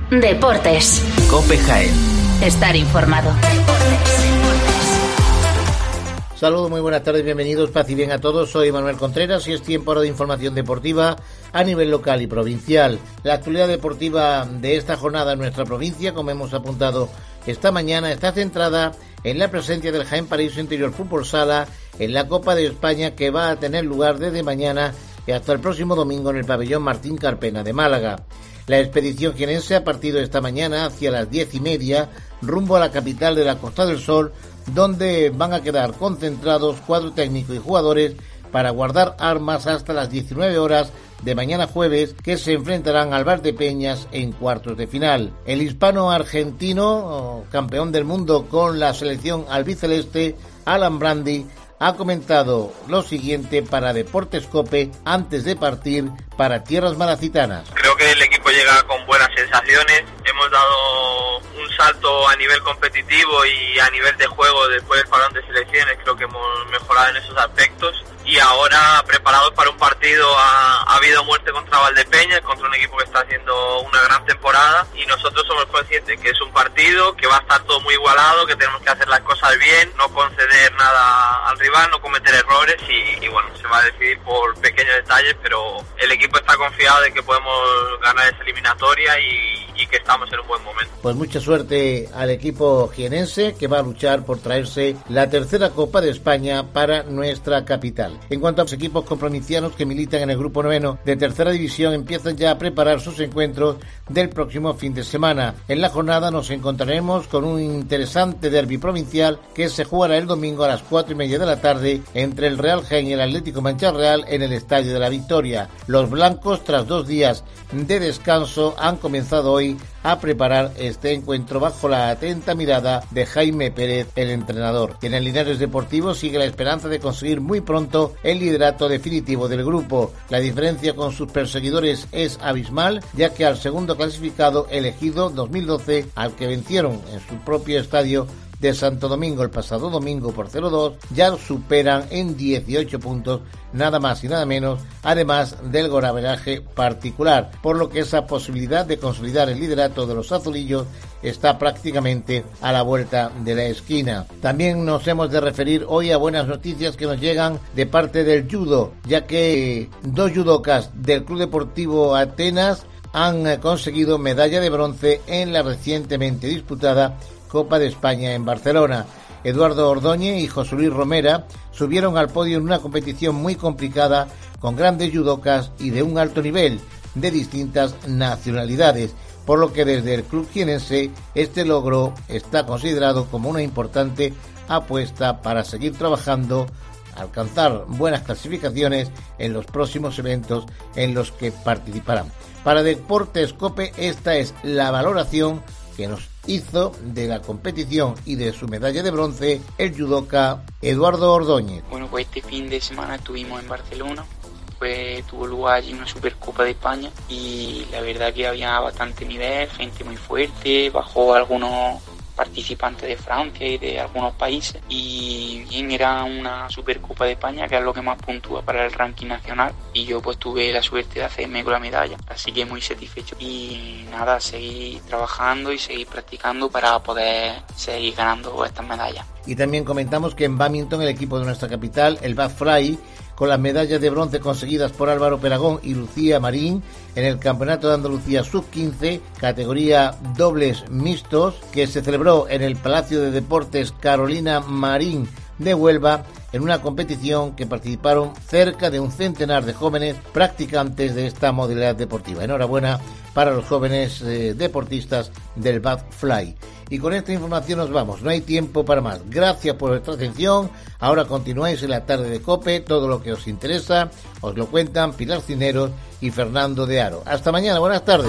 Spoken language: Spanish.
Deportes. COPE Jaén. Estar informado. Saludos, muy buenas tardes, bienvenidos, paz y bien a todos. Soy Manuel Contreras y es tiempo ahora de información deportiva a nivel local y provincial. La actualidad deportiva de esta jornada en nuestra provincia, como hemos apuntado esta mañana, está centrada en la presencia del Jaén Paraíso Interior Fútbol Sala en la Copa de España, que va a tener lugar desde mañana y hasta el próximo domingo en el pabellón Martín Carpena de Málaga. La expedición jienense ha partido esta mañana hacia las 10:30 rumbo a la capital de la Costa del Sol, donde van a quedar concentrados cuadro técnico y jugadores para guardar armas hasta las 19 horas de mañana jueves, que se enfrentarán al Valdepeñas en cuartos de final. El hispano-argentino, campeón del mundo con la selección albiceleste, Alan Brandi, ha comentado lo siguiente para Deportes COPE antes de partir para tierras malacitanas. Creo que el equipo llega con buenas sensaciones, hemos dado un salto a nivel competitivo y a nivel de juego después del parón de selecciones, creo que hemos mejorado en esos aspectos y ahora preparados para un partido ha habido muerte contra Valdepeñas, contra un equipo que está haciendo una gran temporada y nosotros somos conscientes que es un partido que va a estar todo muy igualado, que tenemos que hacer las cosas bien, no conceder nada al rival, no cometer errores y bueno, se va a decidir por pequeños detalles, pero el equipo está confiado de que podemos ganar esa eliminatoria y que estamos en un buen momento. Pues mucha suerte al equipo jienense, que va a luchar por traerse la tercera Copa de España para nuestra capital. En cuanto a los equipos comprovincianos que militan en el grupo noveno de tercera división, empiezan ya a preparar sus encuentros del próximo fin de semana. En la jornada nos encontraremos con un interesante derbi provincial que se jugará el domingo a las 4:30 de la tarde entre el Real Jaén y el Atlético Mancha Real en el Estadio de la Victoria. Los blancos, tras 2 días de descanso, han comenzado hoy a preparar este encuentro bajo la atenta mirada de Jaime Pérez, el entrenador. En el Linares Deportivo sigue la esperanza de conseguir muy pronto el liderato definitivo del grupo. La diferencia con sus perseguidores es abismal, ya que al segundo clasificado, el Ejido 2012, al que vencieron en su propio estadio de Santo Domingo el pasado domingo por 0-2, ya superan en 18 puntos, nada más y nada menos, además del golaveraje particular, por lo que esa posibilidad de consolidar el liderato de los azulillos está prácticamente a la vuelta de la esquina. También nos hemos de referir hoy a buenas noticias que nos llegan de parte del judo, ya que 2 judocas del Club Deportivo Atenas han conseguido medalla de bronce en la recientemente disputada Copa de España en Barcelona. Eduardo Ordóñez y José Luis Romera subieron al podio en una competición muy complicada con grandes judocas y de un alto nivel de distintas nacionalidades, por lo que desde el club jienense este logro está considerado como una importante apuesta para seguir trabajando, alcanzar buenas clasificaciones en los próximos eventos en los que participarán. Para Deportes COPE, esta es la valoración que nos hizo de la competición y de su medalla de bronce el judoka Eduardo Ordóñez. Bueno, pues este fin de semana estuvimos en Barcelona, pues tuvo lugar allí una Supercopa de España y la verdad que había bastante nivel, gente muy fuerte, bajó algunos participantes de Francia y de algunos países y bien, era una Supercopa de España, que es lo que más puntúa para el ranking nacional, y yo pues tuve la suerte de hacerme con la medalla, así que muy satisfecho y nada, seguir trabajando y seguir practicando para poder seguir ganando estas medallas. Y también comentamos que en bádminton el equipo de nuestra capital, el Bad Fly, con las medallas de bronce conseguidas por Álvaro Peragón y Lucía Marín en el Campeonato de Andalucía Sub-15, categoría dobles mixtos, que se celebró en el Palacio de Deportes Carolina Marín de Huelva, en una competición que participaron cerca de un centenar de jóvenes practicantes de esta modalidad deportiva. Enhorabuena para los jóvenes deportistas del Bad Fly. Y con esta información nos vamos, no hay tiempo para más. Gracias por vuestra atención. Ahora continuáis en la tarde de COPE, todo lo que os interesa os lo cuentan Pilar Cineros y Fernando de Aro. Hasta mañana, buenas tardes.